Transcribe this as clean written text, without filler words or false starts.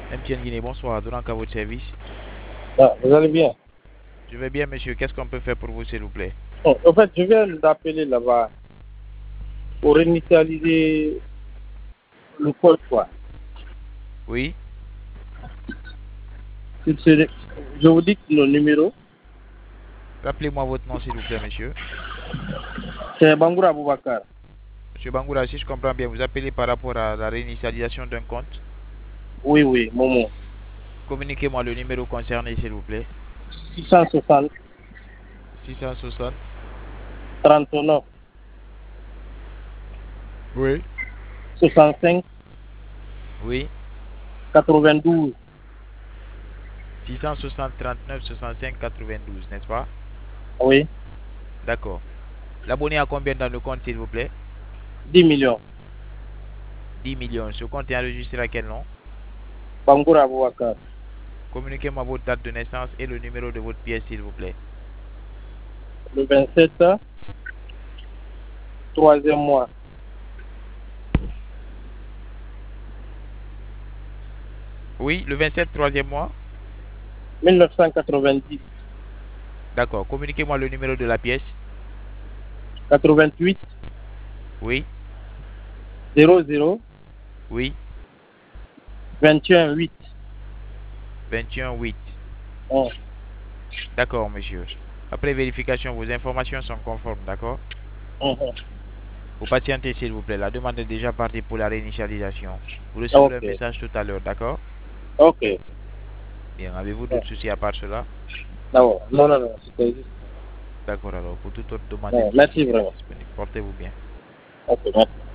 MTN Guinée, bonsoir. Donnant qu'à votre service. Ah, vous allez bien? Je vais bien, monsieur. Qu'est-ce qu'on peut faire pour vous, s'il vous plaît? Bon, en fait, je viens d'appeler là-bas pour initialiser le code, quoi. Oui? Je vous dis le numéro. Rappelez-moi votre nom, s'il vous plaît, monsieur. C'est Bangoura Boubacar. Monsieur Bangoura, si je comprends bien, vous appelez par rapport à la réinitialisation d'un compte. Oui, oui, Momo. Communiquez-moi le numéro concerné, s'il vous plaît. 660 660. 39 Oui. 65 Oui. 92. 660 39 65 92, n'est-ce pas? Oui, D'accord. L'abonné a combien dans le compte, s'il vous plaît? 10 millions. 10 millions. Ce compte est enregistré à quel nom? Bangoura Boubacar. Communiquez-moi votre date de naissance et le numéro de votre pièce, s'il vous plaît. Le 27, troisième mois. Oui, le 27, troisième mois. 1990. D'accord. Communiquez-moi le numéro de la pièce. 88 Oui. 00 Oui. 21 8. 21 8. Oh. D'accord, monsieur. Après vérification, vos informations sont conformes, d'accord? Mhm. Vous patientez, s'il vous plaît. La demande est déjà partie pour la réinitialisation. Vous recevrez un Ok, message tout à l'heure, d'accord? ok. Bien, avez-vous Ouais. d'autres soucis à part cela? Non, non, non, non, c'était juste. D'accord, alors, pour toute autre demande, Ouais, notre merci société reste vraiment. disponible. Portez-vous bien. Ok, merci.